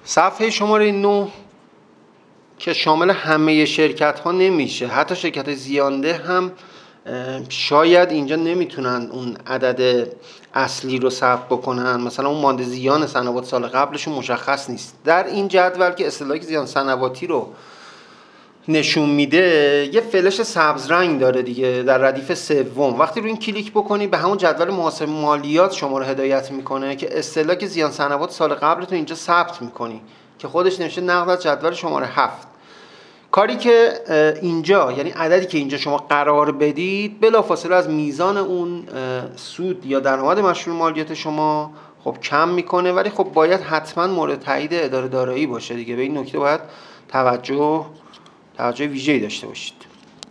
صفحه شماره 9 که شامل همه شرکت ها نمیشه، حتی شرکت زیانده هم شاید اینجا نمیتونن اون عدد اصلی رو ثبت بکنن، مثلا اون مانده زیان سنوات سال قبلشون مشخص نیست. در این جدول که اصطلاح زیان سنواتی رو نشون میده یه فلش سبز رنگ داره دیگه در ردیف سوم. وقتی رو این کلیک بکنی به همون جدول محاسبه مالیات شما رو هدایت میکنه که اصطلاح زیان سنوات سال قبل تو اینجا ثبت میکنی که خودش نوشته نقل از جدول شماره 7. کاری که اینجا، یعنی عددی که اینجا شما قرار بدید بلافاصله از میزان اون سود یا درآمد مشمول مالیات شما خب کم میکنه، ولی خب باید حتما مورد تایید اداره دارایی باشه دیگه. به این نکته باید توجه ویژه‌ای داشته باشید.